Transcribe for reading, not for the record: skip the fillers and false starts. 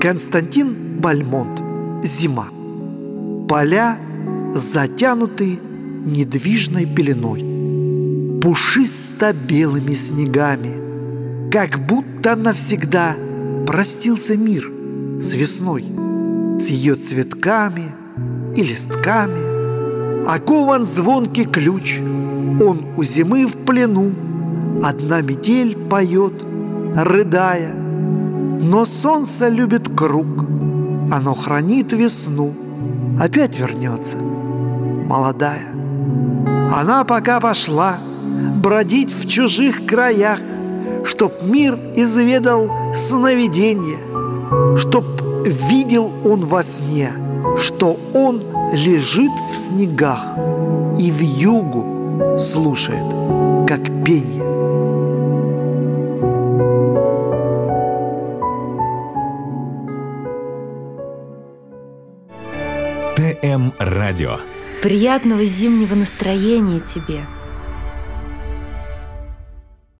Константин Бальмонт. Зима. Поля затянуты недвижной пеленой, пушисто-белыми снегами, как будто навсегда простился мир с весной, с ее цветками и листками. Окован звонкий ключ, он у зимы в плену, одна метель поет, рыдая. Но солнце любит круг, оно хранит весну, опять вернется, молодая. Она пока пошла бродить в чужих краях, чтоб мир изведал сновиденье, чтоб видел он во сне, что он лежит в снегах и вьюгу слушает, как пенье. ТМ Радио. Приятного зимнего настроения тебе!